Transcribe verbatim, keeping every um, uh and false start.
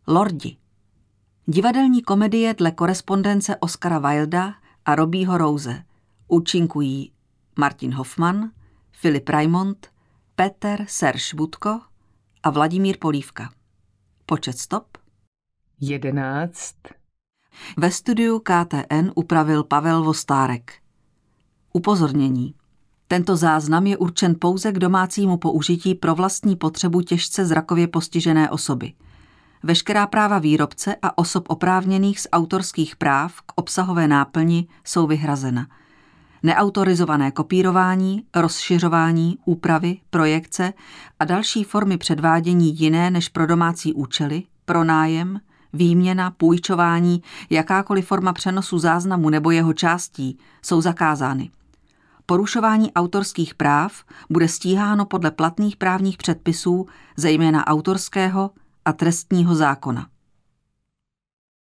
Lordi. Divadelní komedie dle korespondence Oscara Wilda a Robbieho Rose. Účinkují Martin Hoffman, Filip Raimond, Peter Serge Budko a Vladimír Polívka. Počet stop? Jedenáct. Ve studiu K T N upravil Pavel Vostárek. Upozornění. Tento záznam je určen pouze k domácímu použití pro vlastní potřebu těžce zrakově postižené osoby. Veškerá práva výrobce a osob oprávněných z autorských práv k obsahové náplni jsou vyhrazena. Neautorizované kopírování, rozšiřování, úpravy, projekce a další formy předvádění jiné než pro domácí účely, pronájem, výměna, půjčování, jakákoliv forma přenosu záznamu nebo jeho částí jsou zakázány. Porušování autorských práv bude stíháno podle platných právních předpisů, zejména autorského a trestního zákona.